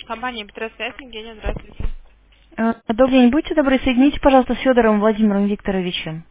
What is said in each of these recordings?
Компания Петросвязь, Евгения, здравствуйте. Добрый день. Будьте добры, соедините, пожалуйста, с Федором Владимиром Викторовичем.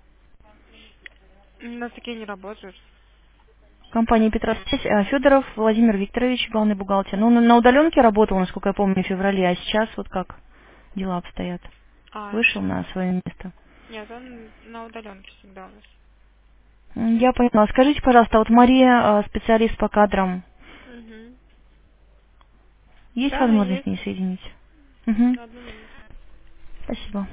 У нас такие не работают. Компания Петросвязь. Федоров Владимир Викторович, главный бухгалтер. Ну, он на удаленке работал, насколько я помню, в феврале, а сейчас вот как дела обстоят. Вышел на свое место. Нет, он на удаленке всегда у нас. Я поняла. Скажите, пожалуйста, вот Мария, специалист по кадрам, Угу. есть Да, возможность с есть. ней соединить? Угу. На одну минуту. Спасибо.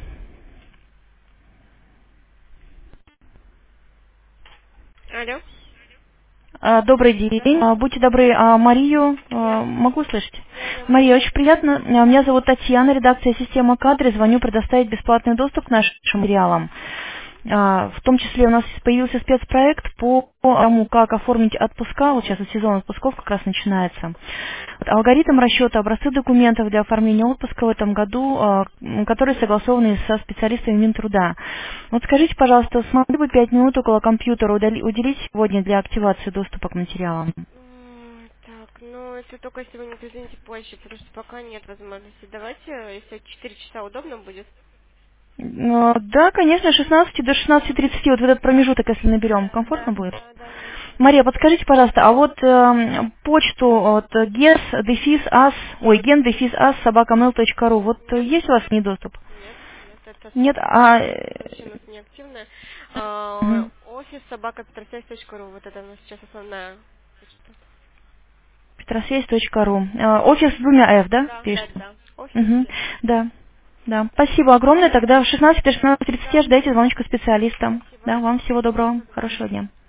Алло? Добрый день. Да. Будьте добры, Марию Я? могу слышать? Да. Мария, очень приятно. Меня зовут Татьяна, редакция «Система кадры». Звоню предоставить бесплатный доступ к нашим материалам. В том числе у нас появился спецпроект по тому, как оформить отпуска. Вот сейчас вот сезон отпусков как раз начинается. Вот алгоритм расчета, образцы документов для оформления отпуска в этом году, которые согласованы со специалистами Минтруда. Вот скажите, пожалуйста, смогли бы 5 минут около компьютера уделить сегодня для активации доступа к материалам? Так, ну если только сегодня призвоните позже, потому что пока нет возможности. Давайте, если 4 часа удобно будет. Да, конечно, с 16 до 16:30, вот в этот промежуток, если наберем, Да, комфортно да, будет? да, да, да. Мария, подскажите, пожалуйста, а вот почту от gen-as собакамейл.ру, вот Нет, есть у вас к ней доступ? нет, нет, это Нет, вообще у нас не активно. мгм. Офис собака Петросвязь.ру, вот это у нас сейчас основная почта. Петросвязь.ру. Офис с двумя F, да, Да, да, пишется? да. Офис, Мгм. yes. Да, да. Спасибо огромное. Тогда в 16 до 16:30 Да, ждайте звоночка специалиста. спасибо. Да, вам всего доброго, Всего доброго. хорошего дня.